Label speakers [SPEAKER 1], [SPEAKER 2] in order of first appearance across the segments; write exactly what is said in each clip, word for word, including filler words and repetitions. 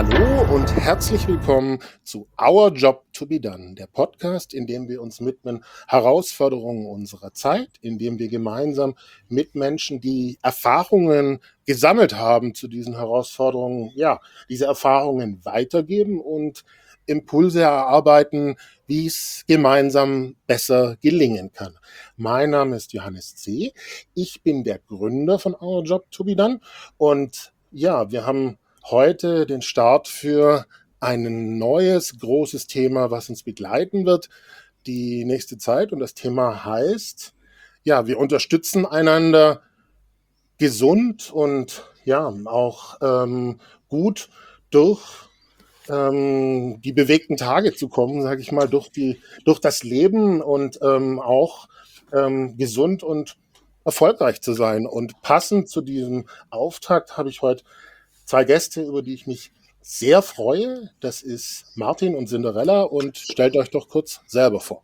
[SPEAKER 1] Hallo und herzlich willkommen zu Our Job to be Done, der Podcast, in dem wir uns widmen Herausforderungen unserer Zeit, in dem wir gemeinsam mit Menschen, die Erfahrungen gesammelt haben zu diesen Herausforderungen, ja, diese Erfahrungen weitergeben und Impulse erarbeiten, wie es gemeinsam besser gelingen kann. Mein Name ist Johannes C. Ich bin der Gründer von Our Job to be Done und ja, wir haben heute den Start für ein neues, großes Thema, was uns begleiten wird, die nächste Zeit. Und das Thema heißt, ja, wir unterstützen einander gesund und ja, auch ähm, gut durch ähm, die bewegten Tage zu kommen, sage ich mal, durch, die, durch das Leben und ähm, auch ähm, gesund und erfolgreich zu sein. Und passend zu diesem Auftakt habe ich heute zwei Gäste, über die ich mich sehr freue. Das ist Martin und Cinderella und stellt euch doch kurz selber vor.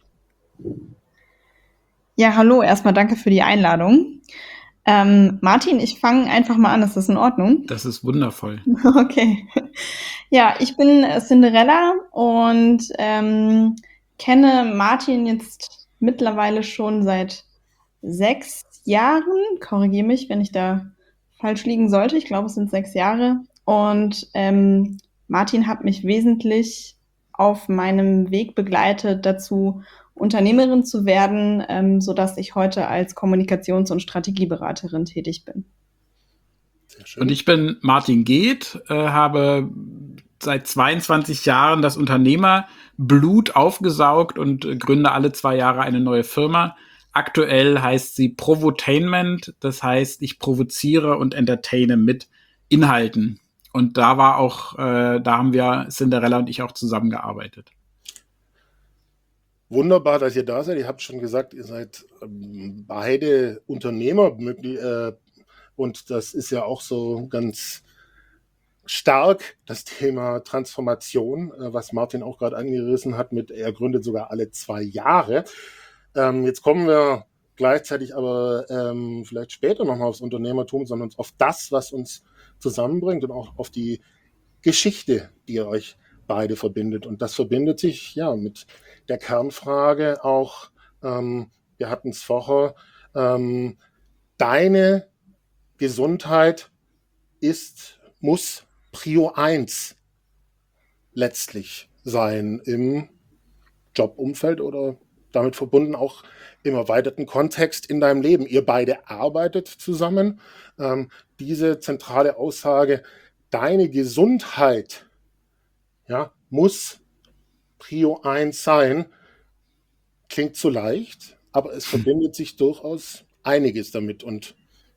[SPEAKER 2] Ja, hallo, erstmal danke für die Einladung. Ähm, Martin, ich fange einfach mal an, ist das in Ordnung?
[SPEAKER 3] Das ist wundervoll.
[SPEAKER 2] Okay. Ja, ich bin Cinderella und ähm, kenne Martin jetzt mittlerweile schon seit sechs Jahren. Korrigiere mich, wenn ich da falsch liegen sollte. Ich glaube, es sind sechs Jahre. Und ähm, Martin hat mich wesentlich auf meinem Weg begleitet dazu, Unternehmerin zu werden, ähm, sodass ich heute als Kommunikations- und Strategieberaterin tätig bin.
[SPEAKER 3] Sehr schön. Und ich bin Martin Geeth, äh, habe seit zweiundzwanzig Jahren das Unternehmerblut aufgesaugt und äh, gründe alle zwei Jahre eine neue Firma. Aktuell heißt sie Provotainment, das heißt, ich provoziere und entertaine mit Inhalten. Und da war auch, äh, da haben wir Cinderella und ich auch zusammengearbeitet.
[SPEAKER 1] Wunderbar, dass ihr da seid. Ihr habt schon gesagt, ihr seid ähm, beide Unternehmer äh, und das ist ja auch so ganz stark das Thema Transformation, äh, was Martin auch gerade angerissen hat, mit er gründet sogar alle zwei Jahre. Ähm, jetzt kommen wir gleichzeitig aber ähm, vielleicht später nochmal aufs Unternehmertum, sondern auf das, was uns zusammenbringt und auch auf die Geschichte, die euch beide verbindet. Und das verbindet sich ja mit der Kernfrage auch, ähm, wir hatten es vorher, ähm, deine Gesundheit ist, muss Prio eins letztlich sein im Jobumfeld oder damit verbunden auch im erweiterten Kontext in deinem Leben. Ihr beide arbeitet zusammen. Ähm, diese zentrale Aussage, deine Gesundheit ja, muss Prio eins sein, klingt zu leicht, aber es verbindet sich durchaus einiges damit und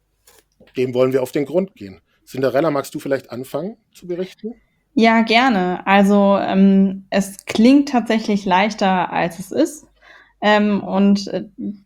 [SPEAKER 1] dem wollen wir auf den Grund gehen. Cinderella, magst du vielleicht anfangen zu berichten?
[SPEAKER 2] Ja, gerne. Also ähm, es klingt tatsächlich leichter, als es ist. Ähm, und äh,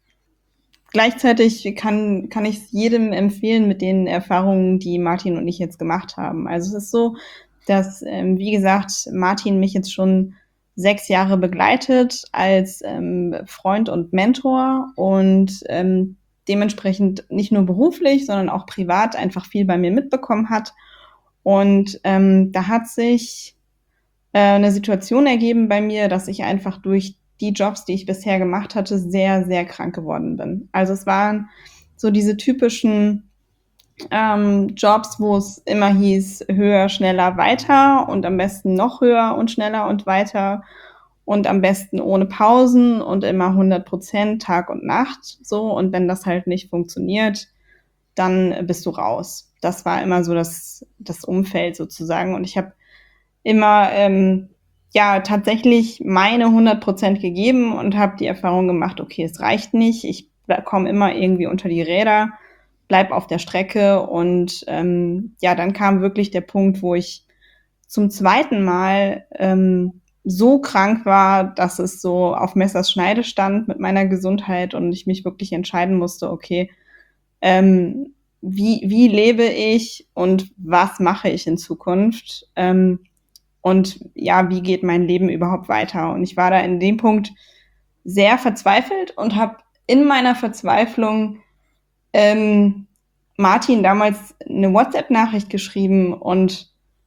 [SPEAKER 2] gleichzeitig kann, kann ich es jedem empfehlen mit den Erfahrungen, die Martin und ich jetzt gemacht haben. Also es ist so, dass, ähm, wie gesagt, Martin mich jetzt schon sechs Jahre begleitet als ähm, Freund und Mentor und ähm, dementsprechend nicht nur beruflich, sondern auch privat einfach viel bei mir mitbekommen hat. Und ähm, da hat sich äh, eine Situation ergeben bei mir, dass ich einfach durch die Jobs, die ich bisher gemacht hatte, sehr, sehr krank geworden bin. Also es waren so diese typischen ähm, Jobs, wo es immer hieß, höher, schneller, weiter und am besten noch höher und schneller und weiter und am besten ohne Pausen und immer hundert Prozent Tag und Nacht so. Und wenn das halt nicht funktioniert, dann bist du raus. Das war immer so das, das Umfeld sozusagen. Und ich habe immer ähm, ja tatsächlich meine hundert Prozent gegeben und habe die Erfahrung gemacht, okay, es reicht nicht. Ich komme immer irgendwie unter die Räder, bleib auf der Strecke und ähm, ja, dann kam wirklich der Punkt, wo ich zum zweiten Mal ähm, so krank war, dass es so auf Messers Schneide stand mit meiner Gesundheit und ich mich wirklich entscheiden musste, okay, ähm, wie, wie lebe ich und was mache ich in Zukunft? Ähm, und ja, wie geht mein Leben überhaupt weiter? Und ich war da in dem Punkt sehr verzweifelt und habe in meiner Verzweiflung ähm, Martin damals eine WhatsApp-Nachricht geschrieben und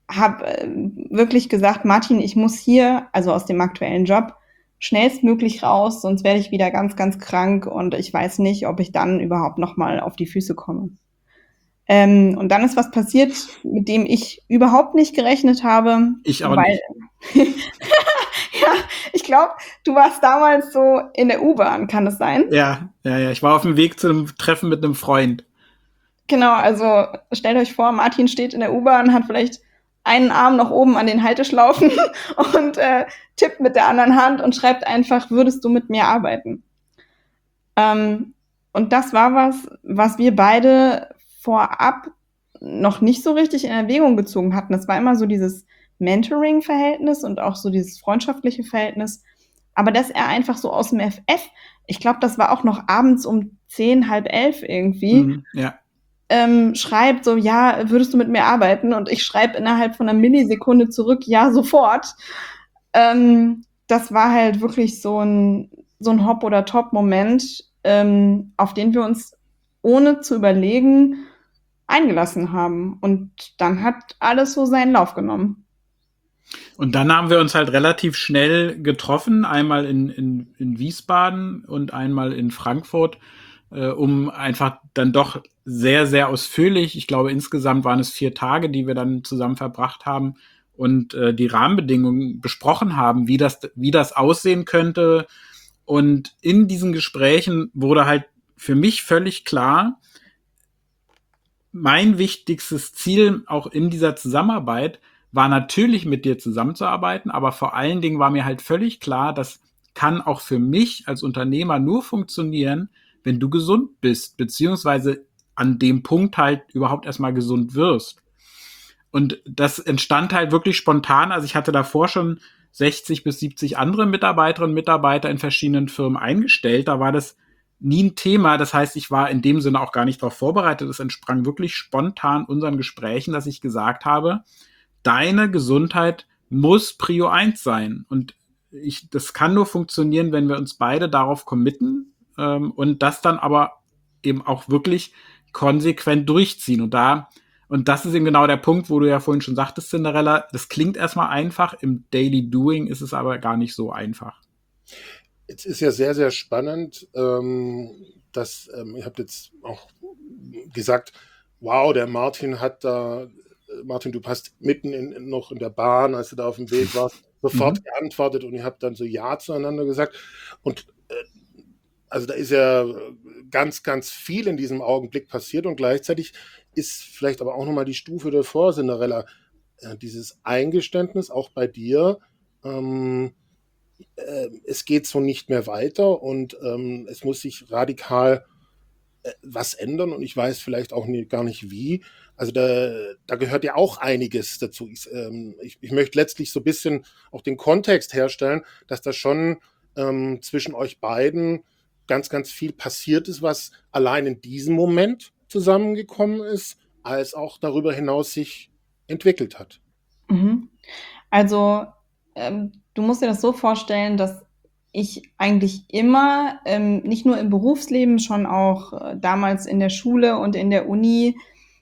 [SPEAKER 2] habe äh, wirklich gesagt, Martin, ich muss hier, also aus dem aktuellen Job, schnellstmöglich raus, sonst werde ich wieder ganz, ganz krank und ich weiß nicht, ob ich dann überhaupt noch mal auf die Füße komme. Ähm, und dann ist was passiert, mit dem ich überhaupt nicht gerechnet habe.
[SPEAKER 3] Ich auch
[SPEAKER 2] weil, nicht. Ja, ich glaube, du warst damals so in der U-Bahn, kann das sein?
[SPEAKER 3] Ja, ja, ja. Ich war auf dem Weg zu einem Treffen mit einem Freund.
[SPEAKER 2] Genau, also stellt euch vor, Martin steht in der U-Bahn, hat vielleicht einen Arm noch oben an den Halteschlaufen und äh, tippt mit der anderen Hand und schreibt einfach, würdest du mit mir arbeiten? Ähm, und das war was, was wir beide vorab noch nicht so richtig in Erwägung gezogen hatten. Das war immer so dieses Mentoring-Verhältnis und auch so dieses freundschaftliche Verhältnis. Aber dass er einfach so aus dem F F, ich glaube, das war auch noch abends um zehn, halb elf irgendwie,
[SPEAKER 3] Mhm, ja.
[SPEAKER 2] ähm, schreibt so, ja, würdest du mit mir arbeiten? Und ich schreibe innerhalb von einer Millisekunde zurück, ja, sofort. Ähm, das war halt wirklich so ein, so ein Hop- oder Top-Moment, ähm, auf den wir uns ohne zu überlegen eingelassen haben. Und dann hat alles so seinen Lauf genommen.
[SPEAKER 3] Und dann haben wir uns halt relativ schnell getroffen, einmal in, in, in Wiesbaden und einmal in Frankfurt, äh, um einfach dann doch sehr, sehr ausführlich, ich glaube insgesamt waren es vier Tage, die wir dann zusammen verbracht haben und äh, die Rahmenbedingungen besprochen haben, wie das, wie das aussehen könnte. Und in diesen Gesprächen wurde halt für mich völlig klar, mein wichtigstes Ziel auch in dieser Zusammenarbeit war natürlich mit dir zusammenzuarbeiten, aber vor allen Dingen war mir halt völlig klar, das kann auch für mich als Unternehmer nur funktionieren, wenn du gesund bist, beziehungsweise an dem Punkt halt überhaupt erstmal gesund wirst. Und das entstand halt wirklich spontan. Also ich hatte davor schon sechzig bis siebzig andere Mitarbeiterinnen und Mitarbeiter in verschiedenen Firmen eingestellt. Da war das nie ein Thema. Das heißt, ich war in dem Sinne auch gar nicht darauf vorbereitet. Es entsprang wirklich spontan unseren Gesprächen, dass ich gesagt habe, deine Gesundheit muss Prio eins sein. Und ich, das kann nur funktionieren, wenn wir uns beide darauf committen ähm, und das dann aber eben auch wirklich konsequent durchziehen. Und da Und das ist eben genau der Punkt, wo du ja vorhin schon sagtest, Cinderella, das klingt erstmal einfach, im Daily Doing ist es aber gar nicht so einfach.
[SPEAKER 1] Es ist ja sehr, sehr spannend, ähm, dass, ähm, ihr habt jetzt auch gesagt, wow, der Martin hat da, Martin, du hast mitten in, noch in der Bahn, als du da auf dem Weg warst, sofort mhm. geantwortet und ihr habt dann so Ja zueinander gesagt. Und äh, also da ist ja ganz, ganz viel in diesem Augenblick passiert und gleichzeitig ist vielleicht aber auch nochmal die Stufe davor, Cinderella, äh, dieses Eingeständnis auch bei dir, ähm, äh, es geht so nicht mehr weiter und ähm, es muss sich radikal äh, was ändern und ich weiß vielleicht auch nie, gar nicht wie. Also da, da gehört ja auch einiges dazu. Ich, ähm, ich, ich möchte letztlich so ein bisschen auch den Kontext herstellen, dass da schon ähm, zwischen euch beiden ganz, ganz viel passiert ist, was allein in diesem Moment zusammengekommen ist, als auch darüber hinaus sich entwickelt hat.
[SPEAKER 2] Mhm. Also ähm, du musst dir das so vorstellen, dass ich eigentlich immer, ähm, nicht nur im Berufsleben, schon auch äh, damals in der Schule und in der Uni,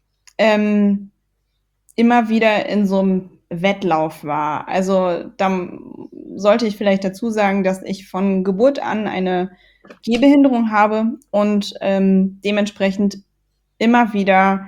[SPEAKER 2] ähm, immer wieder in so einem Wettlauf war. Also da sollte ich vielleicht dazu sagen, dass ich von Geburt an eine Gehbehinderung habe und ähm, dementsprechend immer wieder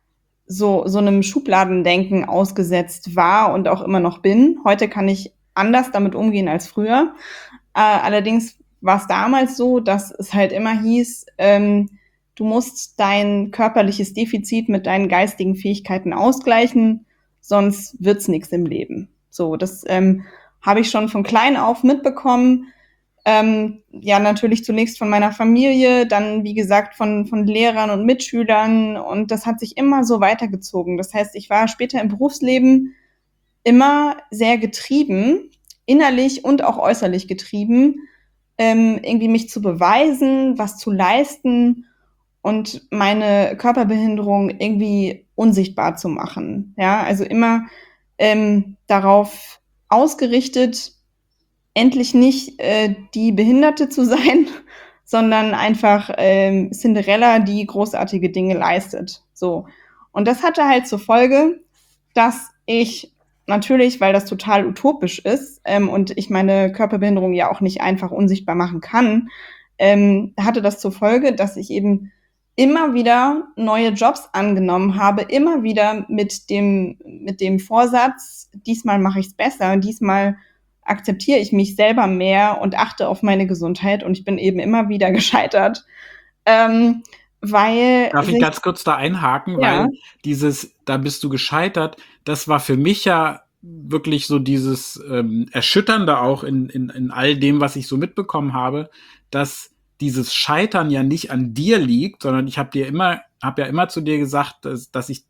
[SPEAKER 2] so, so einem Schubladendenken ausgesetzt war und auch immer noch bin. Heute kann ich anders damit umgehen als früher. Äh, allerdings war es damals so, dass es halt immer hieß, ähm, du musst dein körperliches Defizit mit deinen geistigen Fähigkeiten ausgleichen, sonst wird's nichts im Leben. So, das ähm, habe ich schon von klein auf mitbekommen. Ähm, ja, natürlich zunächst von meiner Familie, dann, wie gesagt, von, von Lehrern und Mitschülern. Und das hat sich immer so weitergezogen. Das heißt, ich war später im Berufsleben immer sehr getrieben, innerlich und auch äußerlich getrieben, ähm, irgendwie mich zu beweisen, was zu leisten und meine Körperbehinderung irgendwie unsichtbar zu machen. Ja, also immer ähm, darauf ausgerichtet, endlich nicht äh, die Behinderte zu sein, sondern einfach ähm, Cinderella, die großartige Dinge leistet. So. Und das hatte halt zur Folge, dass ich natürlich, weil das total utopisch ist ähm, und ich meine Körperbehinderung ja auch nicht einfach unsichtbar machen kann, ähm, hatte das zur Folge, dass ich eben immer wieder neue Jobs angenommen habe, immer wieder mit dem, mit dem Vorsatz, diesmal mache ich es besser, diesmal akzeptiere ich mich selber mehr und achte auf meine Gesundheit und ich bin eben immer wieder gescheitert. Ähm, weil
[SPEAKER 3] Darf ich
[SPEAKER 2] sich,
[SPEAKER 3] ganz kurz da einhaken,
[SPEAKER 2] ja,
[SPEAKER 3] weil dieses, da bist du gescheitert, das war für mich ja wirklich so dieses ähm, Erschütternde auch in, in, in all dem, was ich so mitbekommen habe, dass dieses Scheitern ja nicht an dir liegt, sondern ich habe dir immer, habe ja immer zu dir gesagt, dass, dass ich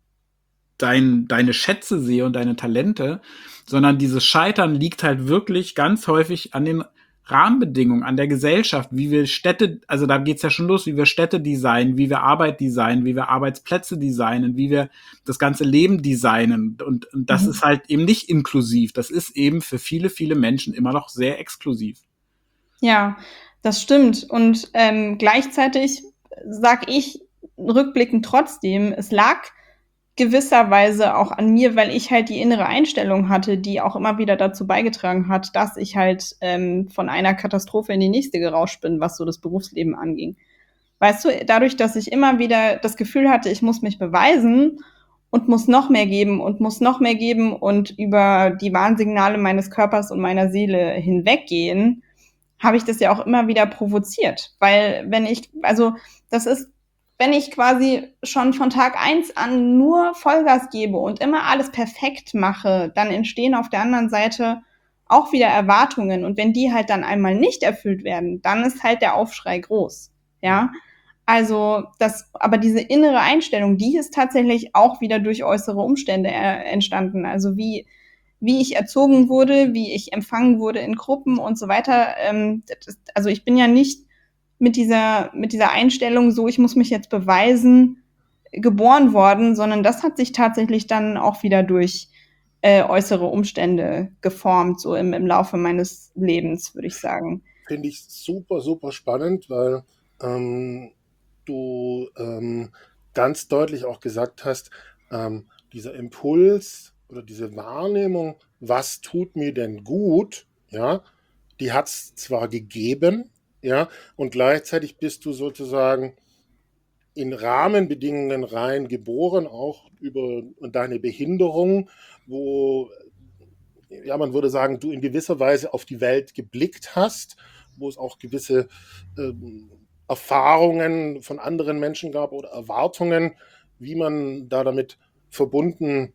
[SPEAKER 3] dein, deine Schätze sehe und deine Talente, sondern dieses Scheitern liegt halt wirklich ganz häufig an den Rahmenbedingungen, an der Gesellschaft, wie wir Städte, also da geht's ja schon los, wie wir Städte designen, wie wir Arbeit designen, wie wir Arbeitsplätze designen, wie wir das ganze Leben designen. Und, und das
[SPEAKER 2] mhm.
[SPEAKER 3] ist halt eben nicht inklusiv. Das ist eben für viele, viele Menschen immer noch sehr exklusiv.
[SPEAKER 2] Ja, das stimmt. Und ähm, gleichzeitig sag ich rückblickend trotzdem, es lag gewisserweise auch an mir, weil ich halt die innere Einstellung hatte, die auch immer wieder dazu beigetragen hat, dass ich halt ähm, von einer Katastrophe in die nächste gerauscht bin, was so das Berufsleben anging. Weißt du, dadurch, dass ich immer wieder das Gefühl hatte, ich muss mich beweisen und muss noch mehr geben und muss noch mehr geben und über die Warnsignale meines Körpers und meiner Seele hinweggehen, habe ich das ja auch immer wieder provoziert. Weil wenn ich, also das ist, wenn ich quasi schon von Tag eins an nur Vollgas gebe und immer alles perfekt mache, dann entstehen auf der anderen Seite auch wieder Erwartungen. Und wenn die halt dann einmal nicht erfüllt werden, dann ist halt der Aufschrei groß. Ja, also das, aber diese innere Einstellung, die ist tatsächlich auch wieder durch äußere Umstände äh, entstanden. Also wie wie ich erzogen wurde, wie ich empfangen wurde in Gruppen und so weiter. Ähm, das, also ich bin ja nicht mit dieser, mit dieser Einstellung so, ich muss mich jetzt beweisen, geboren worden, sondern das hat sich tatsächlich dann auch wieder durch äh, äußere Umstände geformt, so im, im Laufe meines Lebens, würde ich sagen.
[SPEAKER 1] Finde ich super, super spannend, weil ähm, du ähm, ganz deutlich auch gesagt hast, ähm, dieser Impuls oder diese Wahrnehmung, was tut mir denn gut, ja, die hat es zwar gegeben, ja, und gleichzeitig bist du sozusagen in Rahmenbedingungen rein geboren, auch über deine Behinderung, wo, ja, man würde sagen, du in gewisser Weise auf die Welt geblickt hast, wo es auch gewisse ähm, Erfahrungen von anderen Menschen gab oder Erwartungen, wie man da damit verbunden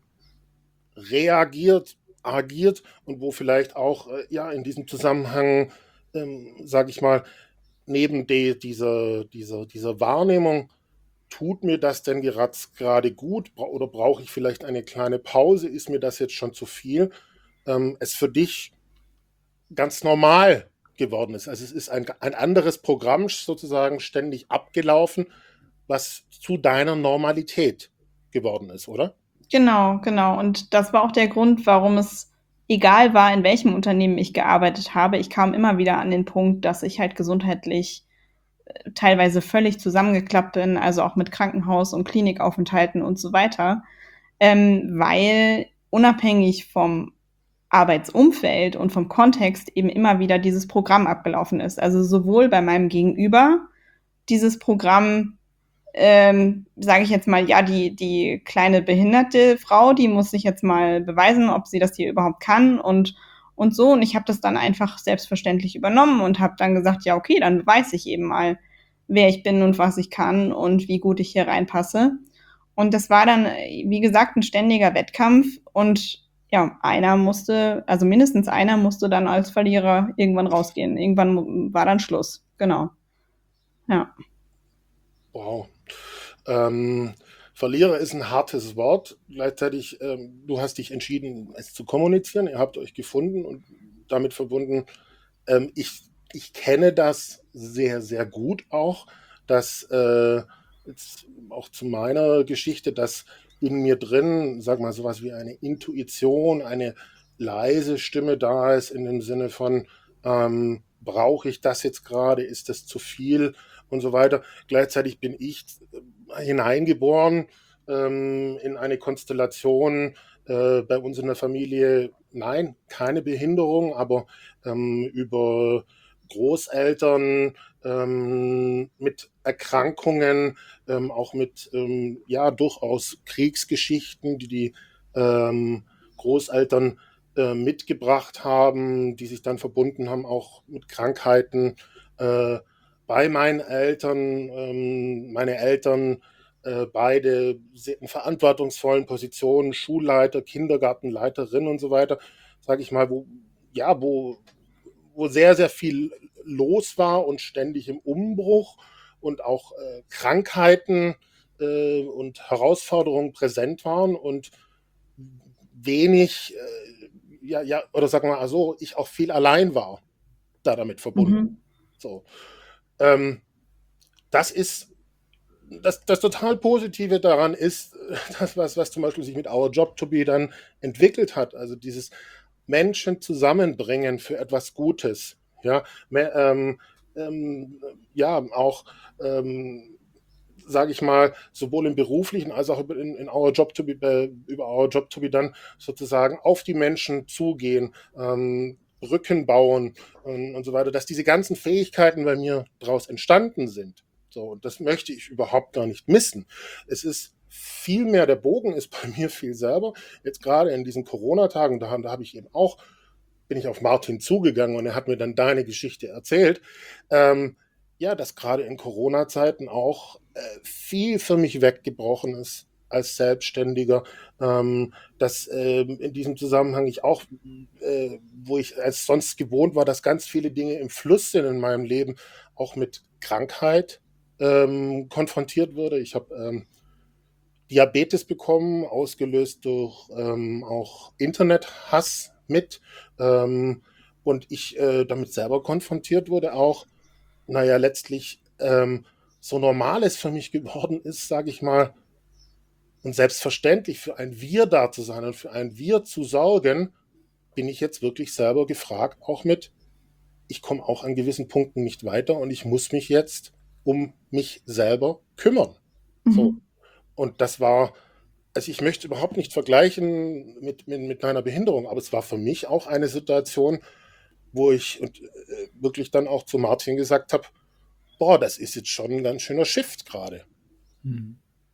[SPEAKER 1] reagiert, agiert und wo vielleicht auch äh, ja in diesem Zusammenhang, ähm, sage ich mal, neben de, dieser, dieser, dieser Wahrnehmung, tut mir das denn gerade gut oder brauche ich vielleicht eine kleine Pause, ist mir das jetzt schon zu viel, ähm, es für dich ganz normal geworden ist. Also es ist ein, ein anderes Programm sozusagen ständig abgelaufen, was zu deiner Normalität geworden ist, oder?
[SPEAKER 2] Genau, genau. Und das war auch der Grund, warum es egal war, in welchem Unternehmen ich gearbeitet habe. Ich kam immer wieder an den Punkt, dass ich halt gesundheitlich äh, teilweise völlig zusammengeklappt bin, also auch mit Krankenhaus- und Klinikaufenthalten und so weiter, ähm, weil unabhängig vom Arbeitsumfeld und vom Kontext eben immer wieder dieses Programm abgelaufen ist. Also sowohl bei meinem Gegenüber dieses Programm, ähm, sage ich jetzt mal, ja, die, die kleine behinderte Frau, die muss sich jetzt mal beweisen, ob sie das hier überhaupt kann und, und so. Und ich habe das dann einfach selbstverständlich übernommen und habe dann gesagt, ja, okay, dann weiß ich eben mal, wer ich bin und was ich kann und wie gut ich hier reinpasse. Und das war dann, wie gesagt, ein ständiger Wettkampf und ja, einer musste, also mindestens einer musste dann als Verlierer irgendwann rausgehen. Irgendwann war dann Schluss. Genau. Ja.
[SPEAKER 1] Wow. Ähm, Verlierer ist ein hartes Wort. Gleichzeitig, ähm, du hast dich entschieden, es zu kommunizieren. Ihr habt euch gefunden und damit verbunden. Ähm, ich, ich kenne das sehr, sehr gut auch, dass äh, jetzt auch zu meiner Geschichte, dass in mir drin, sag mal, sowas wie eine Intuition, eine leise Stimme da ist in dem Sinne von, ähm, brauche ich das jetzt gerade, ist das zu viel und so weiter. Gleichzeitig bin ich hineingeboren ähm, in eine Konstellation äh, bei uns in der Familie, nein, keine Behinderung, aber ähm, über Großeltern ähm, mit Erkrankungen, ähm, auch mit ähm, ja durchaus Kriegsgeschichten, die die ähm, Großeltern äh, mitgebracht haben, die sich dann verbunden haben auch mit Krankheiten äh, bei meinen Eltern. Ähm, meine Eltern äh, beide in verantwortungsvollen Positionen, Schulleiter, Kindergartenleiterin und so weiter, sage ich mal, wo ja, wo wo sehr, sehr viel los war und ständig im Umbruch und auch äh, Krankheiten äh, und Herausforderungen präsent waren und wenig, äh, ja, ja, oder sagen wir mal so, ich auch viel allein war, da damit verbunden.
[SPEAKER 2] Mhm.
[SPEAKER 1] So. Ähm, das ist das, das total Positive daran ist, das, was, was zum Beispiel sich mit Our Job to Be dann entwickelt hat, also dieses Menschen zusammenbringen für etwas Gutes. Ja, mehr, ähm, ähm, ja auch, ähm, sage ich mal, sowohl im beruflichen als auch in, in Our Job to Be, äh, über Our Job to Be dann sozusagen auf die Menschen zugehen, ähm, Brücken bauen und, und so weiter, dass diese ganzen Fähigkeiten bei mir daraus entstanden sind. So, und das möchte ich überhaupt gar nicht missen. Es ist viel mehr, der Bogen ist bei mir viel selber. Jetzt gerade in diesen Corona-Tagen, da, da habe ich eben auch, bin ich auf Martin zugegangen und er hat mir dann deine Geschichte erzählt. Ähm, ja, dass gerade in Corona-Zeiten auch äh, viel für mich weggebrochen ist als Selbstständiger, ähm, dass äh, in diesem Zusammenhang ich auch, äh, wo ich als sonst gewohnt war, dass ganz viele Dinge im Fluss sind in meinem Leben, auch mit Krankheit ähm, konfrontiert wurde. Ich habe ähm, Diabetes bekommen, ausgelöst durch ähm, auch Internethass mit ähm, und ich äh, damit selber konfrontiert wurde auch, naja, letztlich ähm, so normal es für mich geworden ist, sage ich mal, und selbstverständlich für ein Wir da zu sein und für ein Wir zu sorgen, bin ich jetzt wirklich selber gefragt, auch mit, ich komme auch an gewissen Punkten nicht weiter und ich muss mich jetzt um mich selber kümmern.
[SPEAKER 2] Mhm.
[SPEAKER 1] So. Und das war, also ich möchte überhaupt nicht vergleichen mit, mit, mit meiner Behinderung, aber es war für mich auch eine Situation, wo ich und, äh, wirklich dann auch zu Martin gesagt habe, boah, das ist jetzt schon ein ganz schöner Shift gerade.
[SPEAKER 3] Hm.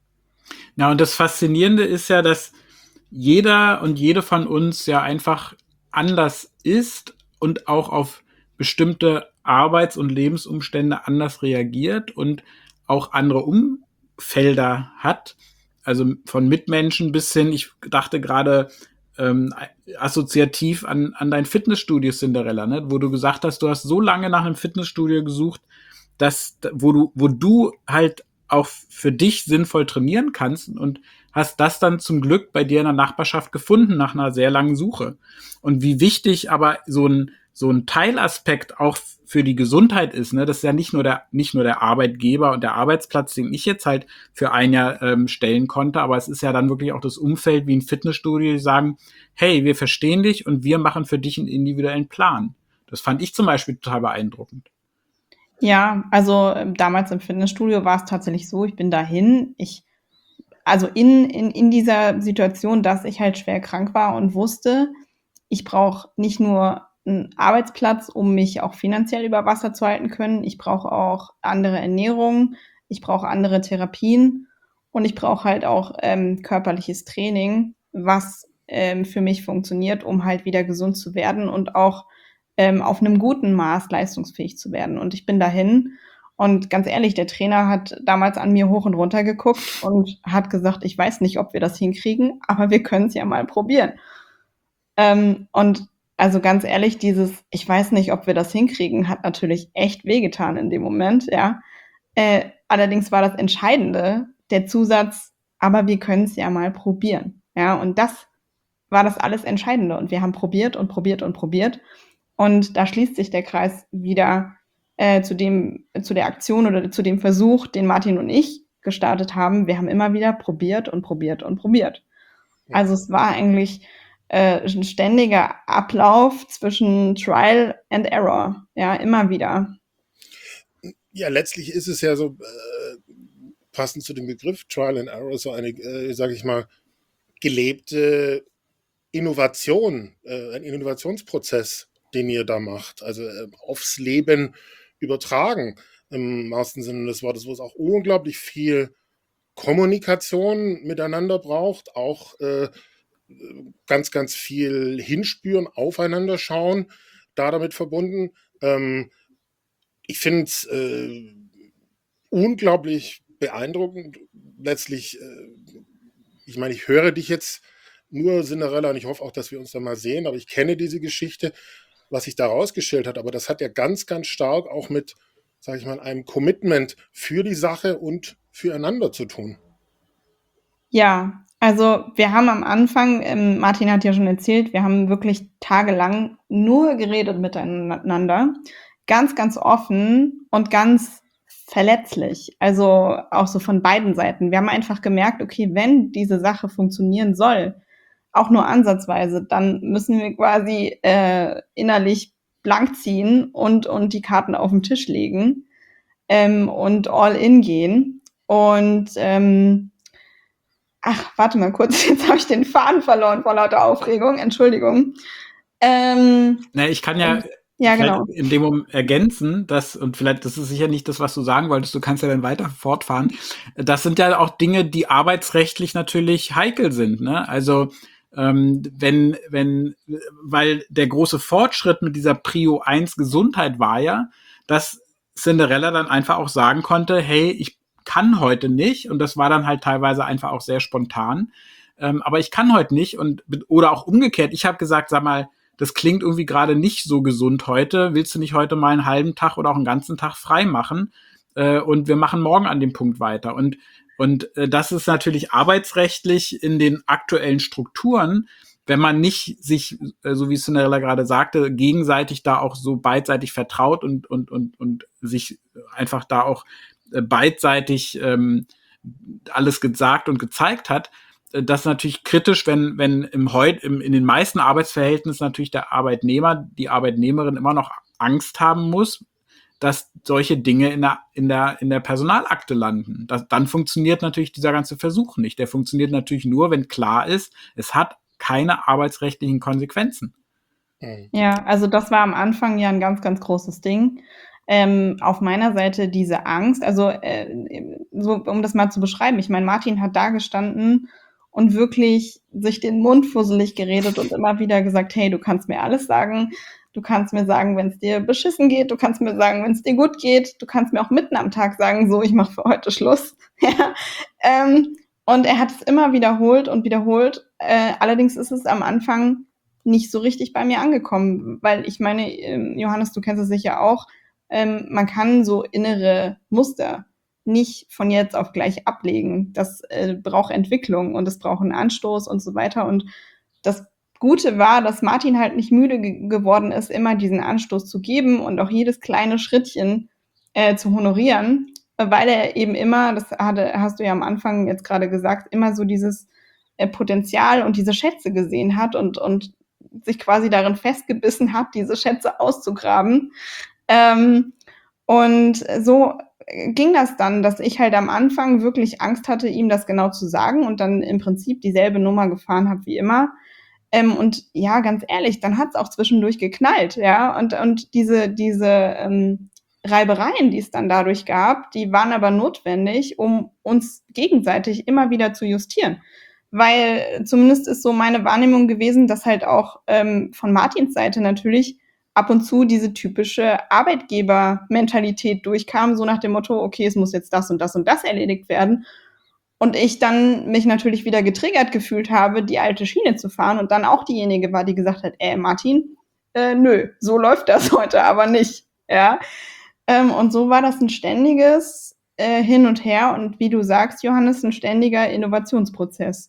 [SPEAKER 3] Na, und das Faszinierende ist ja, dass jeder und jede von uns ja einfach anders ist und auch auf bestimmte Arbeits- und Lebensumstände anders reagiert und auch andere Umfelder hat. Also von Mitmenschen bis hin, ich dachte gerade ähm, assoziativ an, an dein Fitnessstudio Cinderella, ne? Wo du gesagt hast, du hast so lange nach einem Fitnessstudio gesucht, dass, wo du, wo du halt auch für dich sinnvoll trainieren kannst und hast das dann zum Glück bei dir in der Nachbarschaft gefunden nach einer sehr langen Suche. Und wie wichtig aber so ein, so ein Teilaspekt auch für die Gesundheit ist, ne? Das ist ja nicht nur der, nicht nur der Arbeitgeber und der Arbeitsplatz, den ich jetzt halt für ein Jahr ähm, stellen konnte, aber es ist ja dann wirklich auch das Umfeld wie ein Fitnessstudio, die sagen, hey, wir verstehen dich und wir machen für dich einen individuellen Plan. Das fand ich zum Beispiel total beeindruckend.
[SPEAKER 2] Ja, also ähm, damals im Fitnessstudio war es tatsächlich so, ich bin dahin, ich, also in, in, in dieser Situation, dass ich halt schwer krank war und wusste, ich brauche nicht nur einen Arbeitsplatz, um mich auch finanziell über Wasser zu halten können, ich brauche auch andere Ernährung, ich brauche andere Therapien und ich brauche halt auch ähm, körperliches Training, was ähm, für mich funktioniert, um halt wieder gesund zu werden und auch ähm, auf einem guten Maß leistungsfähig zu werden. Und ich bin dahin und ganz ehrlich, der Trainer hat damals an mir hoch und runter geguckt und hat gesagt, ich weiß nicht, ob wir das hinkriegen, aber wir können es ja mal probieren. Ähm, und also ganz ehrlich, dieses, ich weiß nicht, ob wir das hinkriegen, hat natürlich echt wehgetan in dem Moment, ja. Äh, allerdings war das Entscheidende, der Zusatz, aber wir können es ja mal probieren. Ja, und das war das alles Entscheidende. Und wir haben probiert und probiert und probiert. Und da schließt sich der Kreis wieder äh, zu dem, zu der Aktion oder zu dem Versuch, den Martin und ich gestartet haben. Wir haben immer wieder probiert und probiert und probiert. Also es war eigentlich äh, ein ständiger Ablauf zwischen Trial and Error. Ja, immer wieder.
[SPEAKER 1] Ja, letztlich ist es ja so, äh, passend zu dem Begriff Trial and Error, so eine, äh, sage ich mal, gelebte Innovation, äh, ein Innovationsprozess, den ihr da macht, also äh, aufs Leben übertragen, im wahrsten Sinne des Wortes, wo es auch unglaublich viel Kommunikation miteinander braucht, auch äh, ganz, ganz viel hinspüren, aufeinander schauen, da damit verbunden. Ähm, ich finde es äh, unglaublich beeindruckend. Letztlich, äh, ich meine, ich höre dich jetzt nur, Cinderella, und ich hoffe auch, dass wir uns da mal sehen, aber ich kenne diese Geschichte, was sich da rausgestellt hat, aber das hat ja ganz, ganz stark auch mit, sage ich mal, einem Commitment für die Sache und füreinander zu tun.
[SPEAKER 2] Ja, also wir haben am Anfang, ähm, Martin hat ja schon erzählt, wir haben wirklich tagelang nur geredet miteinander, ganz, ganz offen und ganz verletzlich, also auch so von beiden Seiten. Wir haben einfach gemerkt, okay, wenn diese Sache funktionieren soll, auch nur ansatzweise, dann müssen wir quasi äh, innerlich blank ziehen und, und die Karten auf den Tisch legen ähm, und all in gehen. Und ähm, ach, warte mal kurz, jetzt habe ich den Faden verloren vor lauter Aufregung, Entschuldigung.
[SPEAKER 3] Ähm, Na, ich kann ja,
[SPEAKER 2] ja, genau.
[SPEAKER 3] in dem Moment ergänzen, dass, und vielleicht, das ist sicher nicht das, was du sagen wolltest, du kannst ja dann weiter fortfahren. Das sind ja auch Dinge, die arbeitsrechtlich natürlich heikel sind, ne? Also, ähm, wenn, wenn, weil der große Fortschritt mit dieser Prio eins Gesundheit war ja, dass Cinderella dann einfach auch sagen konnte, hey, ich kann heute nicht, und das war dann halt teilweise einfach auch sehr spontan, ähm, aber ich kann heute nicht, und oder auch umgekehrt, ich habe gesagt, sag mal, das klingt irgendwie gerade nicht so gesund heute, willst du nicht heute mal einen halben Tag oder auch einen ganzen Tag frei machen, äh, und wir machen morgen an dem Punkt weiter. Und und äh, das ist natürlich arbeitsrechtlich in den aktuellen Strukturen, wenn man nicht sich, äh, so wie Cinderella gerade sagte, gegenseitig da auch so beidseitig vertraut und und und und sich einfach da auch äh, beidseitig ähm, alles gesagt und gezeigt hat. Das ist natürlich kritisch, wenn wenn im heut im, in den meisten Arbeitsverhältnissen natürlich der Arbeitnehmer, die Arbeitnehmerin immer noch Angst haben muss, dass solche Dinge in der, in der, in der Personalakte landen. Das, dann funktioniert natürlich dieser ganze Versuch nicht. Der funktioniert natürlich nur, wenn klar ist, es hat keine arbeitsrechtlichen Konsequenzen.
[SPEAKER 2] Ja, also das war am Anfang ja ein ganz, ganz großes Ding. Ähm, auf meiner Seite diese Angst, also äh, so, um das mal zu beschreiben, ich meine, Martin hat da gestanden und wirklich sich den Mund fusselig geredet und immer wieder gesagt, hey, du kannst mir alles sagen, du kannst mir sagen, wenn es dir beschissen geht, du kannst mir sagen, wenn es dir gut geht, du kannst mir auch mitten am Tag sagen, so, ich mache für heute Schluss. ja. ähm, und er hat es immer wiederholt und wiederholt. Äh, allerdings ist es am Anfang nicht so richtig bei mir angekommen, weil ich meine, Johannes, du kennst es sicher auch, ähm, man kann so innere Muster nicht von jetzt auf gleich ablegen. Das äh, braucht Entwicklung und es braucht einen Anstoß und so weiter. Und das Gute war, dass Martin halt nicht müde ge- geworden ist, immer diesen Anstoß zu geben und auch jedes kleine Schrittchen äh, zu honorieren, weil er eben immer, das hatte, hast du ja am Anfang jetzt gerade gesagt, immer so dieses äh, Potenzial und diese Schätze gesehen hat und, und sich quasi darin festgebissen hat, diese Schätze auszugraben. Ähm, und so ging das dann, dass ich halt am Anfang wirklich Angst hatte, ihm das genau zu sagen und dann im Prinzip dieselbe Nummer gefahren habe wie immer. Ähm, und ja, ganz ehrlich, dann hat es auch zwischendurch geknallt, ja. Und, und diese, diese ähm, Reibereien, die es dann dadurch gab, die waren aber notwendig, um uns gegenseitig immer wieder zu justieren. Weil zumindest ist so meine Wahrnehmung gewesen, dass halt auch ähm, von Martins Seite natürlich ab und zu diese typische Arbeitgebermentalität durchkam, so nach dem Motto, okay, es muss jetzt das und das und das erledigt werden. Und ich dann mich natürlich wieder getriggert gefühlt habe, die alte Schiene zu fahren und dann auch diejenige war, die gesagt hat, äh, Martin, äh, nö, so läuft das heute aber nicht. Ja. Ähm, und so war das ein ständiges äh, Hin und Her und wie du sagst, Johannes, ein ständiger Innovationsprozess.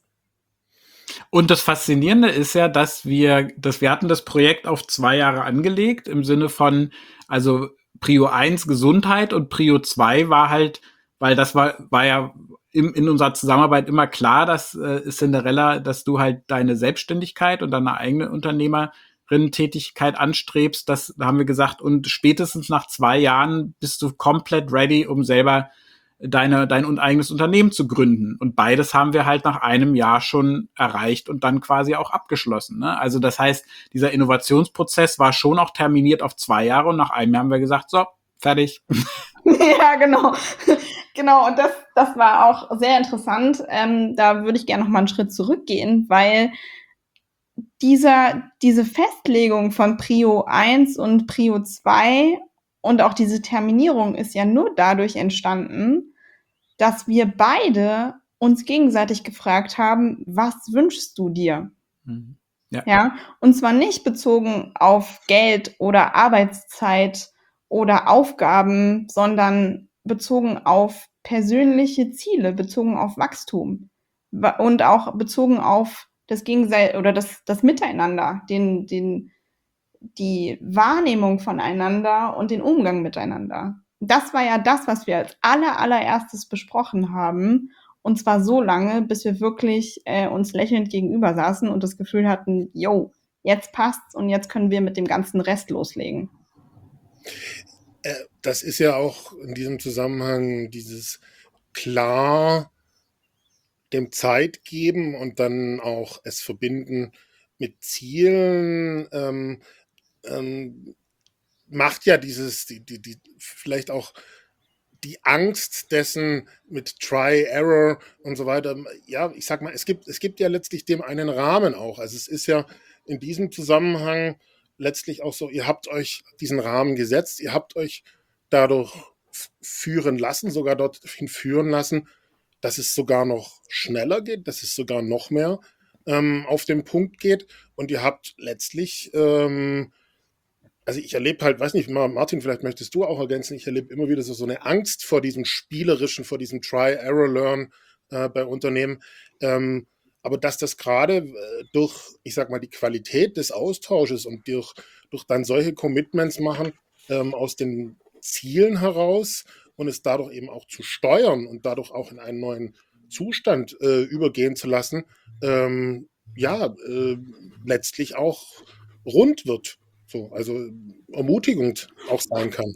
[SPEAKER 3] Und das Faszinierende ist ja, dass wir, dass wir hatten das Projekt auf zwei Jahre angelegt, im Sinne von, also Prio eins Gesundheit und Prio zwei war halt, weil das war, war ja im, in unserer Zusammenarbeit immer klar, dass äh, Cinderella, dass du halt deine Selbstständigkeit und deine eigene Unternehmerin-Tätigkeit anstrebst. Das da haben wir gesagt, und spätestens nach zwei Jahren bist du komplett ready, um selber deine, dein eigenes Unternehmen zu gründen. Und beides haben wir halt nach einem Jahr schon erreicht und dann quasi auch abgeschlossen. Ne? Also das heißt, dieser Innovationsprozess war schon auch terminiert auf zwei Jahre und nach einem Jahr haben wir gesagt, so, fertig.
[SPEAKER 2] Ja, genau. Genau, und das, das war auch sehr interessant. Ähm, da würde ich gerne noch mal einen Schritt zurückgehen, weil dieser, diese Festlegung von Prio eins und Prio zwei und auch diese Terminierung ist ja nur dadurch entstanden, dass wir beide uns gegenseitig gefragt haben, was wünschst du dir?
[SPEAKER 3] Mhm. Ja.
[SPEAKER 2] Ja, und zwar nicht bezogen auf Geld oder Arbeitszeit oder Aufgaben, sondern bezogen auf persönliche Ziele, bezogen auf Wachstum und auch bezogen auf das Gegensei oder das, das Miteinander, den, den, die Wahrnehmung voneinander und den Umgang miteinander. Das war ja das, was wir als aller, allererstes besprochen haben. Und zwar so lange, bis wir wirklich äh, uns lächelnd gegenüber saßen und das Gefühl hatten, yo, jetzt passt's und jetzt können wir mit dem ganzen Rest loslegen.
[SPEAKER 1] Äh, das ist ja auch in diesem Zusammenhang dieses klar dem Zeit geben und dann auch es verbinden mit Zielen, ähm, ähm, macht ja dieses, die, die, die, vielleicht auch die Angst dessen mit Try, Error und so weiter. Ja, ich sag mal, es gibt, es gibt ja letztlich dem einen Rahmen auch. Also es ist ja in diesem Zusammenhang letztlich auch so, ihr habt euch diesen Rahmen gesetzt, ihr habt euch dadurch führen lassen, sogar dorthin führen lassen, dass es sogar noch schneller geht, dass es sogar noch mehr ähm, auf den Punkt geht. Und ihr habt letztlich, ähm, also ich erlebe halt, weiß nicht, Martin, vielleicht möchtest du auch ergänzen, ich erlebe immer wieder so, so eine Angst vor diesem Spielerischen, vor diesem Try, Error, Learn äh, bei Unternehmen. Ähm, aber dass das gerade äh, durch, ich sag mal, die Qualität des Austausches und durch, durch dann solche Commitments machen ähm, aus den Zielen heraus und es dadurch eben auch zu steuern und dadurch auch in einen neuen Zustand äh, übergehen zu lassen, ähm, ja, äh, letztlich auch rund wird. So, also ermutigend auch sein kann.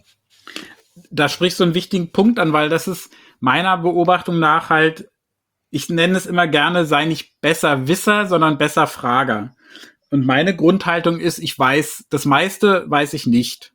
[SPEAKER 3] Da sprichst du einen wichtigen Punkt an, weil das ist meiner Beobachtung nach halt, ich nenne es immer gerne, sei nicht besser Wisser, sondern besser Frager. Und meine Grundhaltung ist, ich weiß, das meiste weiß ich nicht.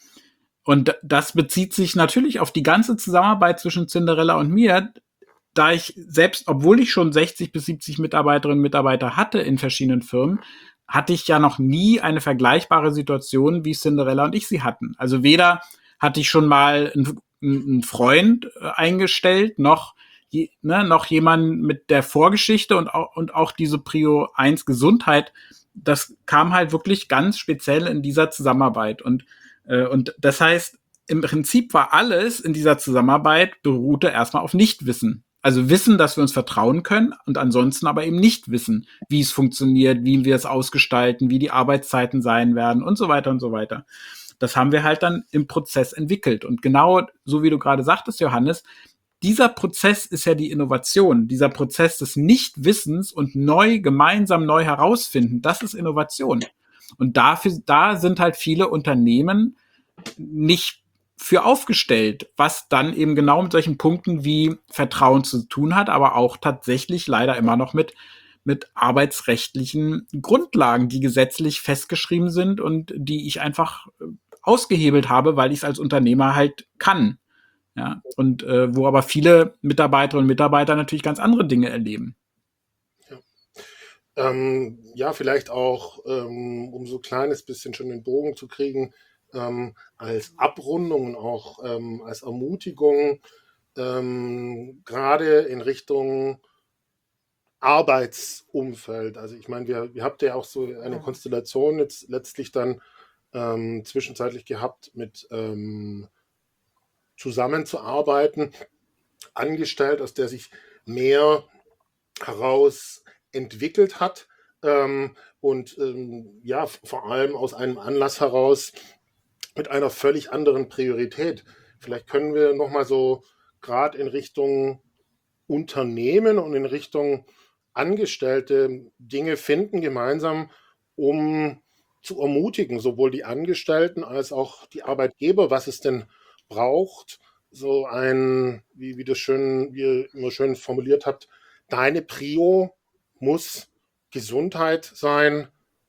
[SPEAKER 3] Und das bezieht sich natürlich auf die ganze Zusammenarbeit zwischen Cinderella und mir, da ich selbst, obwohl ich schon sechzig bis siebzig Mitarbeiterinnen und Mitarbeiter hatte in verschiedenen Firmen, hatte ich ja noch nie eine vergleichbare Situation, wie Cinderella und ich sie hatten. Also weder hatte ich schon mal einen, einen Freund eingestellt, noch, ne, noch jemanden mit der Vorgeschichte und auch, und auch diese Prio eins Gesundheit. Das kam halt wirklich ganz speziell in dieser Zusammenarbeit. Und, äh, und das heißt, im Prinzip war alles in dieser Zusammenarbeit beruhte erstmal auf Nichtwissen. Also wissen, dass wir uns vertrauen können und ansonsten aber eben nicht wissen, wie es funktioniert, wie wir es ausgestalten, wie die Arbeitszeiten sein werden und so weiter und so weiter. Das haben wir halt dann im Prozess entwickelt. Und genau so wie du gerade sagtest, Johannes, dieser Prozess ist ja die Innovation. Dieser Prozess des Nichtwissens und neu, gemeinsam neu herausfinden, das ist Innovation. Und dafür, da sind halt viele Unternehmen nicht für aufgestellt, was dann eben genau mit solchen Punkten wie Vertrauen zu tun hat, aber auch tatsächlich leider immer noch mit, mit arbeitsrechtlichen Grundlagen, die gesetzlich festgeschrieben sind und die ich einfach ausgehebelt habe, weil ich es als Unternehmer halt kann. Ja, und äh, wo aber viele Mitarbeiterinnen und Mitarbeiter natürlich ganz andere Dinge erleben.
[SPEAKER 1] Ja, ähm, ja vielleicht auch, ähm, um so ein kleines bisschen schon den Bogen zu kriegen, Ähm, als Abrundung und auch ähm, als Ermutigung, ähm, gerade in Richtung Arbeitsumfeld. Also ich meine, wir, wir habt ja auch so eine Konstellation jetzt letztlich dann ähm, zwischenzeitlich gehabt, mit ähm, zusammenzuarbeiten, angestellt, aus der sich mehr heraus entwickelt hat ähm, und ähm, ja, vor allem aus einem Anlass heraus, mit einer völlig anderen Priorität. Vielleicht können wir nochmal so gerade in Richtung Unternehmen und in Richtung Angestellte Dinge finden gemeinsam, um zu ermutigen, sowohl die Angestellten als auch die Arbeitgeber, was es denn braucht, so ein, wie, wie das schön, wie ihr immer schön formuliert habt, deine Prio muss Gesundheit sein,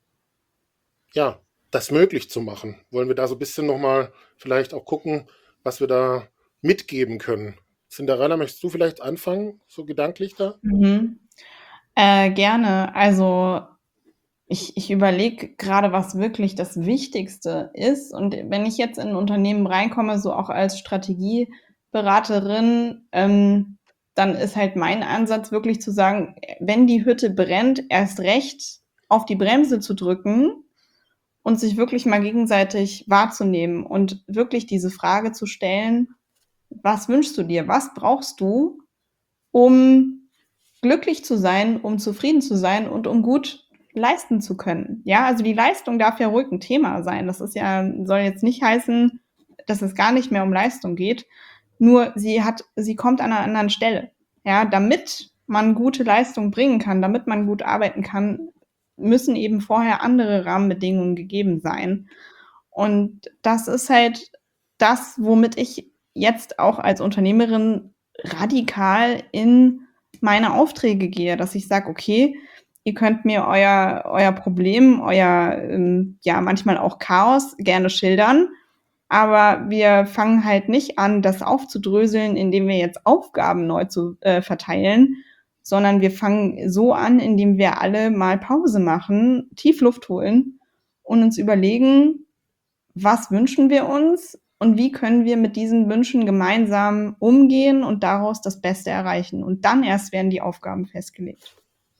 [SPEAKER 1] ja, das möglich zu machen. Wollen wir da so ein bisschen nochmal vielleicht auch gucken, was wir da mitgeben können? Cinderella, möchtest du vielleicht anfangen, so gedanklich da?
[SPEAKER 2] Mhm. Äh, gerne. Also ich, ich überlege gerade, was wirklich das Wichtigste ist. Und wenn ich jetzt in ein Unternehmen reinkomme, so auch als Strategieberaterin, ähm, dann ist halt mein Ansatz wirklich zu sagen, wenn die Hütte brennt, erst recht auf die Bremse zu drücken und sich wirklich mal gegenseitig wahrzunehmen und wirklich diese Frage zu stellen, was wünschst du dir? Was brauchst du, um glücklich zu sein, um zufrieden zu sein und um gut leisten zu können? Ja, also die Leistung darf ja ruhig ein Thema sein. Das ist ja, soll jetzt nicht heißen, dass es gar nicht mehr um Leistung geht. Nur sie hat, sie kommt an einer anderen Stelle. Ja, damit man gute Leistung bringen kann, damit man gut arbeiten kann, müssen eben vorher andere Rahmenbedingungen gegeben sein. Und das ist halt das, womit ich jetzt auch als Unternehmerin radikal in meine Aufträge gehe, dass ich sage, okay, ihr könnt mir euer, euer Problem, euer, ähm, ja, manchmal auch Chaos gerne schildern, aber wir fangen halt nicht an, das aufzudröseln, indem wir jetzt Aufgaben neu zu äh, verteilen, sondern wir fangen so an, indem wir alle mal Pause machen, Tiefluft holen und uns überlegen, was wünschen wir uns und wie können wir mit diesen Wünschen gemeinsam umgehen und daraus das Beste erreichen. Und dann erst werden die Aufgaben festgelegt.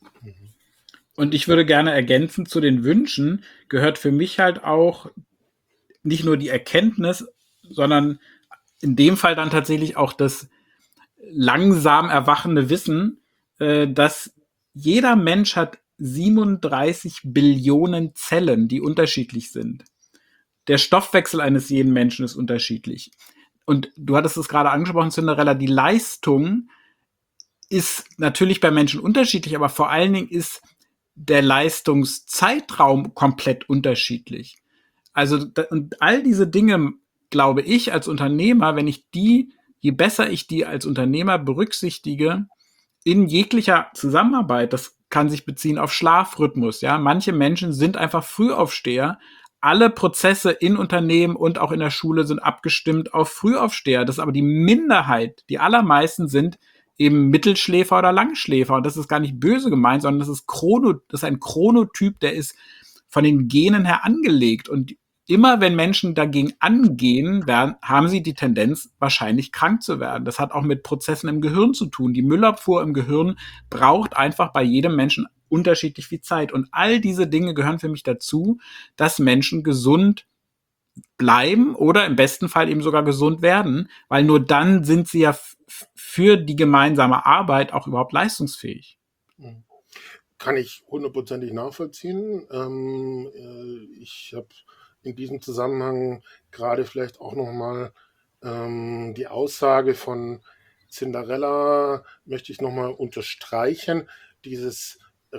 [SPEAKER 3] Und ich würde gerne ergänzen, zu den Wünschen gehört für mich halt auch nicht nur die Erkenntnis, sondern in dem Fall dann tatsächlich auch das langsam erwachende Wissen, äh, dass jeder Mensch hat siebenunddreißig Billionen Zellen, die unterschiedlich sind. Der Stoffwechsel eines jeden Menschen ist unterschiedlich. Und du hattest es gerade angesprochen, Cinderella, die Leistung ist natürlich bei Menschen unterschiedlich, aber vor allen Dingen ist der Leistungszeitraum komplett unterschiedlich. Also und all diese Dinge, glaube ich, als Unternehmer, wenn ich die, je besser ich die als Unternehmer berücksichtige, in jeglicher Zusammenarbeit, das kann sich beziehen auf Schlafrhythmus, ja. Manche Menschen sind einfach Frühaufsteher. Alle Prozesse in Unternehmen und auch in der Schule sind abgestimmt auf Frühaufsteher. Das ist aber die Minderheit. Die allermeisten sind eben Mittelschläfer oder Langschläfer. Und das ist gar nicht böse gemeint, sondern das ist Chrono, das ist ein Chronotyp, der ist von den Genen her angelegt. Und immer wenn Menschen dagegen angehen, werden, haben sie die Tendenz, wahrscheinlich krank zu werden. Das hat auch mit Prozessen im Gehirn zu tun. Die Müllabfuhr im Gehirn braucht einfach bei jedem Menschen unterschiedlich viel Zeit. Und all diese Dinge gehören für mich dazu, dass Menschen gesund bleiben oder im besten Fall eben sogar gesund werden, weil nur dann sind sie ja f- für die gemeinsame Arbeit auch überhaupt leistungsfähig.
[SPEAKER 1] Kann ich hundertprozentig nachvollziehen. Ähm, äh, ich habe in diesem Zusammenhang gerade vielleicht auch nochmal ähm, die Aussage von Cinderella, möchte ich nochmal unterstreichen, dieses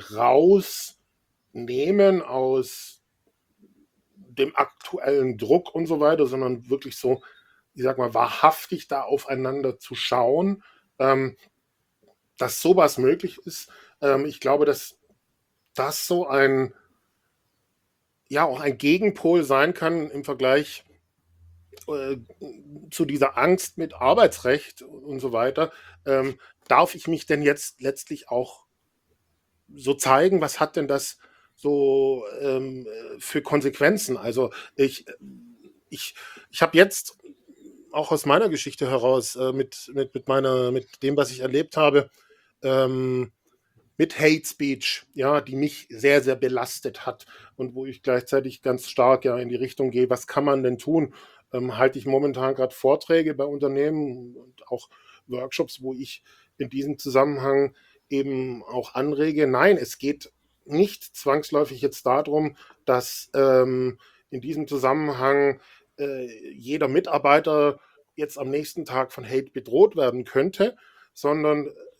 [SPEAKER 1] Rausnehmen aus dem aktuellen Druck und so weiter, sondern wirklich so, ich sag mal, wahrhaftig da aufeinander zu schauen, ähm, dass sowas möglich ist. Ähm, ich glaube, dass das so ein, ja, auch ein Gegenpol sein kann im Vergleich äh, zu dieser Angst mit Arbeitsrecht und so weiter. Ähm, darf ich mich denn jetzt letztlich auch so zeigen? Was hat denn das so ähm, für Konsequenzen? Also ich, ich, ich habe jetzt auch aus meiner Geschichte heraus äh, mit, mit, mit, meiner, mit dem, was ich erlebt habe, ähm, mit Hate Speech, ja, die mich sehr, sehr belastet hat und wo ich gleichzeitig ganz stark ja in die Richtung gehe, was kann man denn tun? Ähm, halte ich momentan gerade Vorträge bei Unternehmen und auch Workshops, wo ich in diesem Zusammenhang eben auch anrege. Nein, es geht nicht zwangsläufig jetzt darum, dass ähm, in diesem Zusammenhang äh, jeder Mitarbeiter jetzt am nächsten Tag von Hate bedroht werden könnte, sondern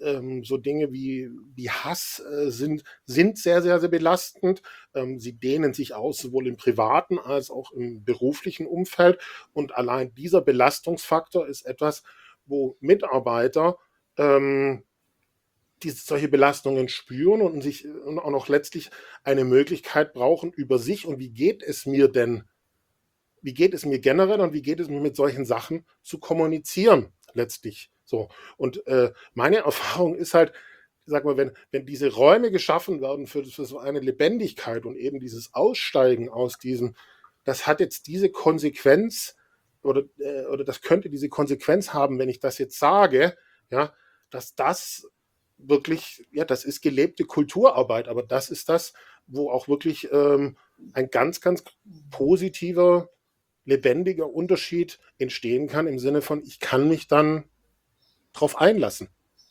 [SPEAKER 1] ähm, so Dinge wie, wie Hass äh, sind, sind sehr, sehr, sehr belastend. Ähm, sie dehnen sich aus, sowohl im privaten als auch im beruflichen Umfeld. Und allein dieser Belastungsfaktor ist etwas, wo Mitarbeiter ähm, die solche Belastungen spüren und sich und auch noch letztlich eine Möglichkeit brauchen über sich und wie geht es mir denn, wie geht es mir generell und wie geht es mir mit solchen Sachen zu kommunizieren letztlich. So. Und äh, meine Erfahrung ist halt, sag mal, wenn, wenn diese Räume geschaffen werden für, für so eine Lebendigkeit und eben dieses Aussteigen aus diesem, das hat jetzt diese Konsequenz oder, äh, oder das könnte diese Konsequenz haben, wenn ich das jetzt sage, ja, dass das wirklich, ja, das ist gelebte Kulturarbeit, aber das ist das, wo auch wirklich ähm, ein ganz, ganz positiver, lebendiger Unterschied entstehen kann im Sinne von, ich kann mich dann drauf einlassen.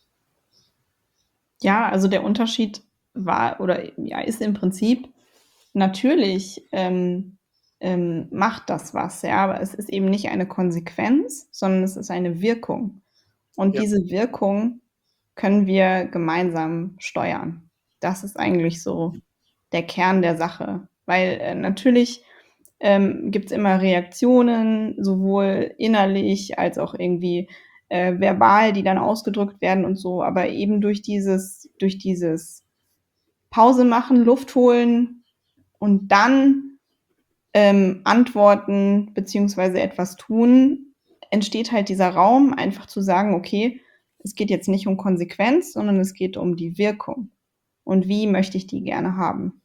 [SPEAKER 2] Ja, also der Unterschied war oder ja, ist im Prinzip natürlich ähm, ähm, macht das was, ja, aber es ist eben nicht eine Konsequenz, sondern es ist eine Wirkung. Und
[SPEAKER 1] Ja.
[SPEAKER 2] diese Wirkung können wir gemeinsam steuern. Das ist eigentlich so der Kern der Sache. Weil äh, natürlich ähm, gibt es immer Reaktionen, sowohl innerlich als auch irgendwie äh, verbal, die dann ausgedrückt werden und so, aber eben durch dieses, durch dieses Pause machen, Luft holen und dann ähm, antworten beziehungsweise etwas tun, entsteht halt dieser Raum, einfach zu sagen, okay, es geht jetzt nicht um Konsequenz, sondern es geht um die Wirkung. Und wie möchte ich die gerne haben?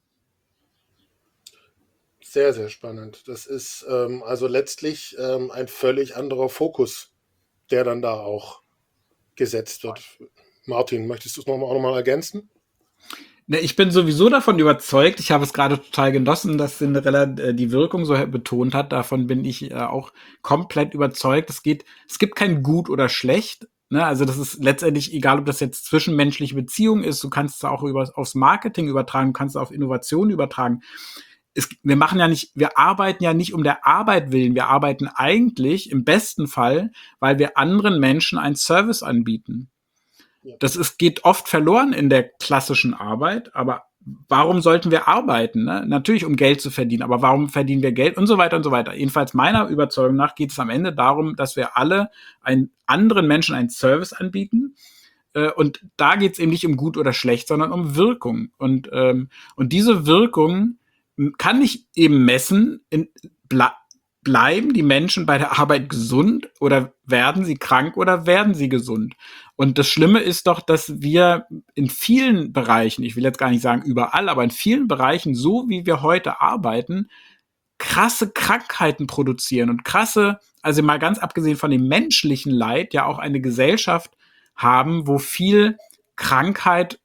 [SPEAKER 1] Sehr, sehr spannend. Das ist ähm, also letztlich ähm, ein völlig anderer Fokus, der dann da auch gesetzt wird. Martin, möchtest du es noch mal, auch nochmal ergänzen?
[SPEAKER 3] Ne, ich bin sowieso davon überzeugt, ich habe es gerade total genossen, dass Cinderella äh, die Wirkung so betont hat. Davon bin ich äh, auch komplett überzeugt. Es geht, es gibt kein Gut oder Schlecht. Ne? Also das ist letztendlich egal, ob das jetzt zwischenmenschliche Beziehung ist. Du kannst es auch über, aufs Marketing übertragen, du kannst es auf Innovation übertragen. Es, wir machen ja nicht, wir arbeiten ja nicht um der Arbeit willen. Wir arbeiten eigentlich im besten Fall, weil wir anderen Menschen einen Service anbieten. Das ist, geht oft verloren in der klassischen Arbeit, aber warum sollten wir arbeiten? Ne? Natürlich, um Geld zu verdienen, aber warum verdienen wir Geld und so weiter und so weiter. Jedenfalls meiner Überzeugung nach geht es am Ende darum, dass wir alle einen anderen Menschen einen Service anbieten. Äh, und da geht es eben nicht um gut oder schlecht, sondern um Wirkung. Und, ähm, und diese Wirkung kann ich eben messen in Bla- bleiben die Menschen bei der Arbeit gesund oder werden sie krank oder werden sie gesund? Und das Schlimme ist doch, dass wir in vielen Bereichen, ich will jetzt gar nicht sagen überall, aber in vielen Bereichen, so wie wir heute arbeiten, krasse Krankheiten produzieren und krasse, also mal ganz abgesehen von dem menschlichen Leid, ja auch eine Gesellschaft haben, wo viel Krankheit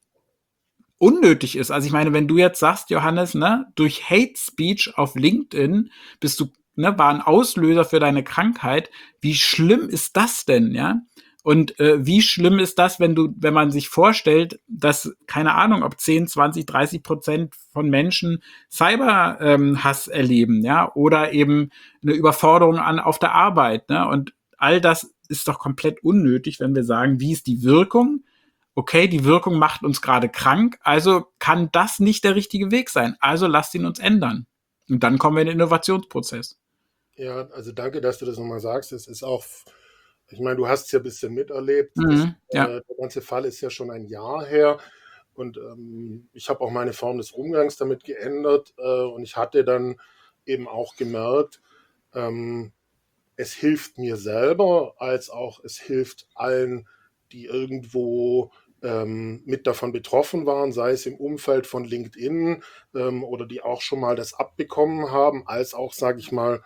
[SPEAKER 3] unnötig ist. Also ich meine, wenn du jetzt sagst, Johannes, ne, durch Hate Speech auf LinkedIn bist du Ne, war ein Auslöser für deine Krankheit. Wie schlimm ist das denn, ja? Und äh, wie schlimm ist das, wenn du, wenn man sich vorstellt, dass, keine Ahnung, ob zehn, zwanzig, dreißig Prozent von Menschen Cyberhass ähm, erleben, ja, oder eben eine Überforderung an auf der Arbeit, ne? Und all das ist doch komplett unnötig, wenn wir sagen, wie ist die Wirkung? Okay, die Wirkung macht uns gerade krank, also kann das nicht der richtige Weg sein. Also lasst ihn uns ändern. Und dann kommen wir in den Innovationsprozess.
[SPEAKER 1] Ja, also danke, dass du das nochmal sagst. Es ist auch, ich meine, du hast es ja ein bisschen miterlebt.
[SPEAKER 3] Mhm,
[SPEAKER 1] das,
[SPEAKER 3] ja.
[SPEAKER 1] äh, der ganze Fall ist ja schon ein Jahr her. Und ähm, ich habe auch meine Form des Umgangs damit geändert. Äh, und ich hatte dann eben auch gemerkt, ähm, es hilft mir selber, als auch es hilft allen, die irgendwo ähm, mit davon betroffen waren, sei es im Umfeld von LinkedIn ähm, oder die auch schon mal das abbekommen haben, als auch, sage ich mal,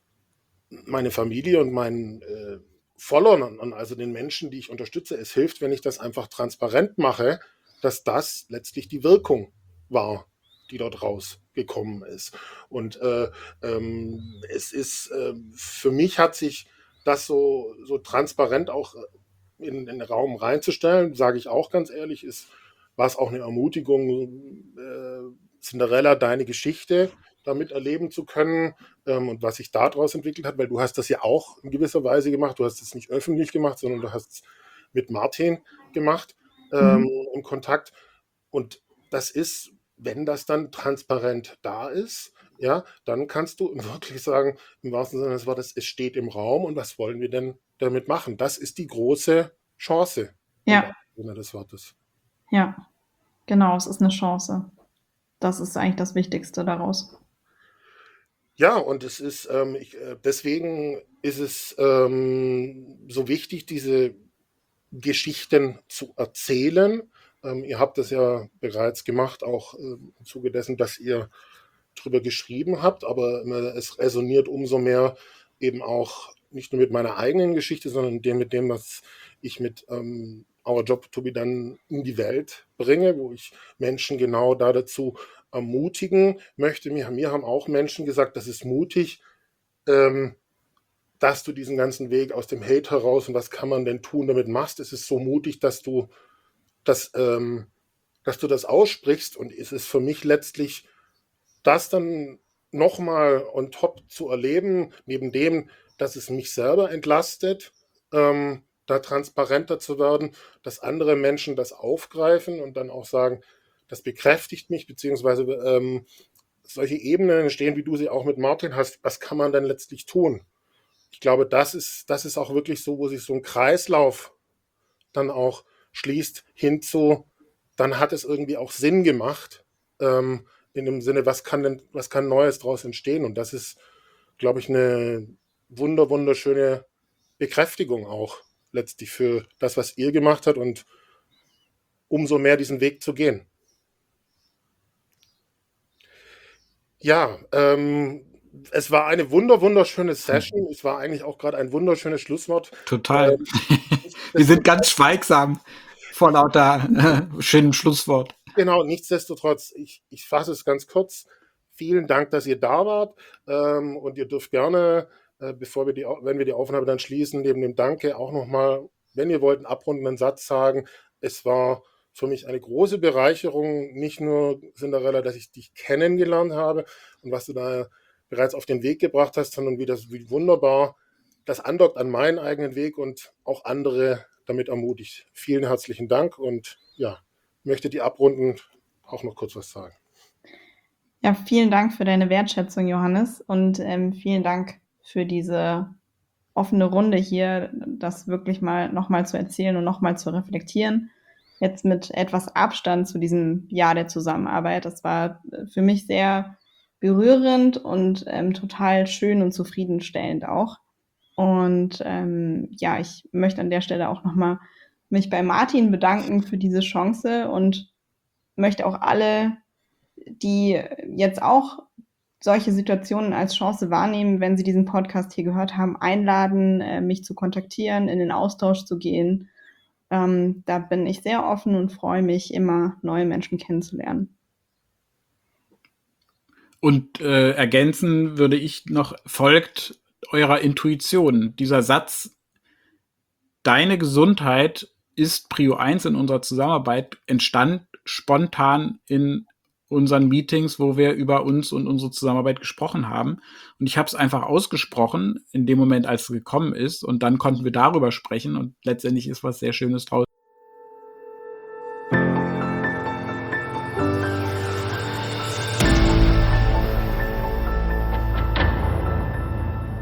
[SPEAKER 1] meine Familie und meinen äh, Followern, also den Menschen, die ich unterstütze. Es hilft, wenn ich das einfach transparent mache, dass das letztlich die Wirkung war, die dort rausgekommen ist. Und äh, ähm, es ist, äh, für mich hat sich das so, so transparent auch in, in den Raum reinzustellen, sage ich auch ganz ehrlich, ist, war es auch eine Ermutigung, äh, Cinderella, deine Geschichte damit erleben zu können ähm, und was sich daraus entwickelt hat, weil du hast das ja auch in gewisser Weise gemacht. Du hast es nicht öffentlich gemacht, sondern du hast es mit Martin gemacht. ähm,
[SPEAKER 2] Mhm.
[SPEAKER 1] im Kontakt. Und das ist, wenn das dann transparent da ist, ja, dann kannst du wirklich sagen, im wahrsten Sinne des Wortes, es steht im Raum und was wollen wir denn damit machen? Das ist die große Chance im
[SPEAKER 2] Ja,
[SPEAKER 1] wahrsten Sinne des Wortes.
[SPEAKER 2] ja, genau, es ist eine Chance. Das ist eigentlich das Wichtigste daraus.
[SPEAKER 1] Ja, und es ist, ähm, ich, äh, deswegen ist es ähm, so wichtig, diese Geschichten zu erzählen. Ähm, ihr habt das ja bereits gemacht, auch ähm, im Zuge dessen, dass ihr drüber geschrieben habt, aber äh, es resoniert umso mehr eben auch nicht nur mit meiner eigenen Geschichte, sondern dem, mit dem, was ich mit ähm, Our Job to Be Done in die Welt bringe, wo ich Menschen genau da dazu ermutigen möchte. Mir, mir haben auch Menschen gesagt, das ist mutig, ähm, dass du diesen ganzen Weg aus dem Hate heraus und was kann man denn tun damit machst. Es ist so mutig, dass du das, ähm, dass du das aussprichst und es ist für mich letztlich das dann nochmal on top zu erleben, neben dem, dass es mich selber entlastet, ähm, da transparenter zu werden, dass andere Menschen das aufgreifen und dann auch sagen, das bekräftigt mich, beziehungsweise ähm, solche Ebenen entstehen, wie du sie auch mit Martin hast, was kann man denn letztlich tun? Ich glaube, das ist, das ist auch wirklich so, wo sich so ein Kreislauf dann auch schließt hinzu, dann hat es irgendwie auch Sinn gemacht, ähm, in dem Sinne, was kann denn, was kann Neues daraus entstehen? Und das ist, glaube ich, eine wunder, wunderschöne Bekräftigung auch letztlich für das, was ihr gemacht habt und umso mehr diesen Weg zu gehen. Ja, ähm, es war eine wunder, wunderschöne Session. Es war eigentlich auch gerade ein wunderschönes Schlusswort.
[SPEAKER 3] Total.
[SPEAKER 1] Ähm,
[SPEAKER 3] Wir sind ganz schweigsam vor lauter äh, schönem Schlusswort.
[SPEAKER 1] Genau, nichtsdestotrotz, ich, ich fasse es ganz kurz. Vielen Dank, dass ihr da wart. Ähm, und ihr dürft gerne, äh, bevor wir die, wenn wir die Aufnahme dann schließen, neben dem Danke auch nochmal, wenn ihr wollt, einen abrundenden Satz sagen. Es war für mich eine große Bereicherung, nicht nur, Cinderella, dass ich dich kennengelernt habe und was du da bereits auf den Weg gebracht hast, sondern wie das, wie wunderbar das andockt an meinen eigenen Weg und auch andere damit ermutigt. Vielen herzlichen Dank und ja, möchte die abrundend auch noch kurz was sagen.
[SPEAKER 2] Ja, vielen Dank für deine Wertschätzung, Johannes, und ähm, vielen Dank für diese offene Runde hier, das wirklich mal nochmal zu erzählen und nochmal zu reflektieren. Jetzt mit etwas Abstand zu diesem Jahr der Zusammenarbeit. Das war für mich sehr berührend und ähm, total schön und zufriedenstellend auch. Und ähm, ja, ich möchte an der Stelle auch nochmal mich bei Martin bedanken für diese Chance und möchte auch alle, die jetzt auch solche Situationen als Chance wahrnehmen, wenn sie diesen Podcast hier gehört haben, einladen, äh, mich zu kontaktieren, in den Austausch zu gehen. Ähm, da bin ich sehr offen und freue mich, immer neue Menschen kennenzulernen.
[SPEAKER 3] Und äh, ergänzen würde ich noch, folgt eurer Intuition. Dieser Satz, deine Gesundheit ist Prio eins in unserer Zusammenarbeit, entstand spontan in unseren Meetings, wo wir über uns und unsere Zusammenarbeit gesprochen haben. Und ich habe es einfach ausgesprochen, in dem Moment, als es gekommen ist. Und dann konnten wir darüber sprechen. Und letztendlich ist was sehr Schönes draus